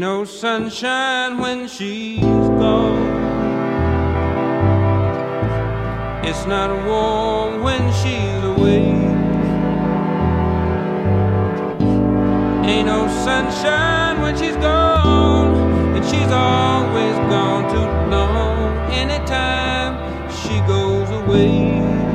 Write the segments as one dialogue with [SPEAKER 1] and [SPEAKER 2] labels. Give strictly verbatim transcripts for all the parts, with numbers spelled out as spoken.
[SPEAKER 1] Ain't no sunshine when she's gone. It's not warm when she's away. Ain't no sunshine when she's gone, and she's always gone too long. Anytime she goes away.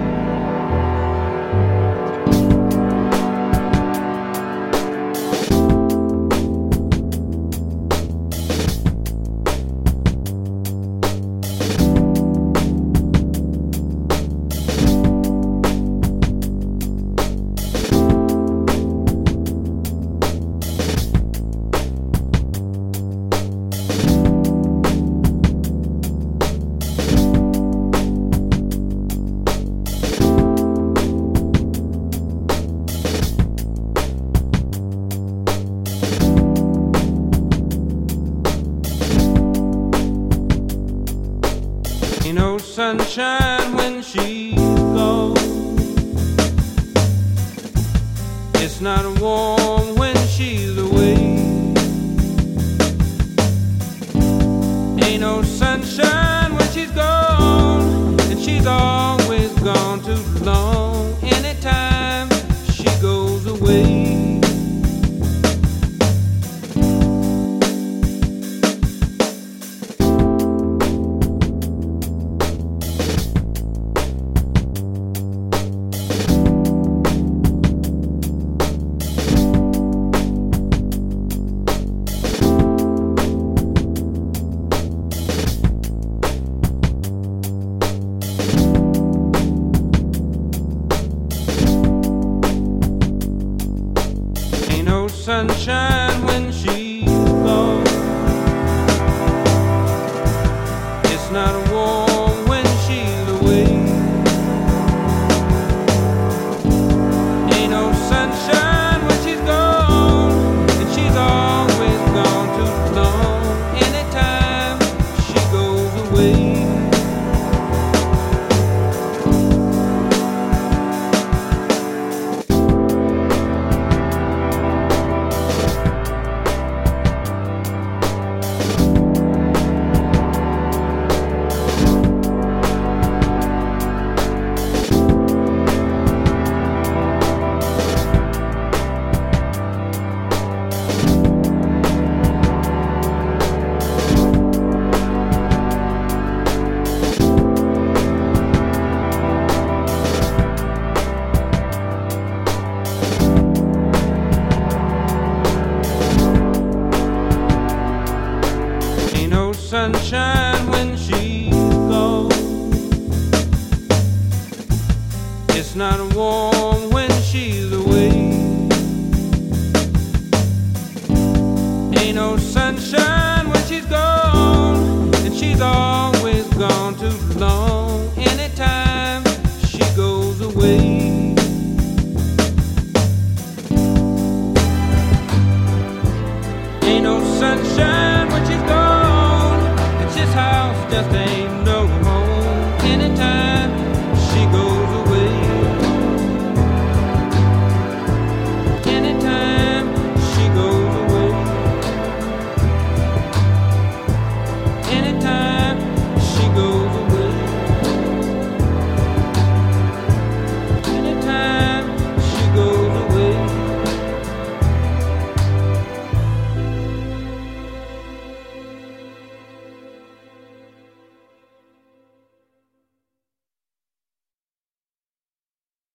[SPEAKER 1] Ain't no sunshine when she's gone. It's not warm when she's away. Ain't no sunshine when she's gone, and she's always gone too long. Anytime she goes away. Sunshine when she's gone. It's not warm when she's away. Ain't no sunshine when she's gone, and she's always gone too long. Anytime she goes away. Sunshine when she's gone. It's not warm when she's away. Ain't no sunshine when she's gone, and she's always gone too long. Anytime she goes away. Ain't no sunshine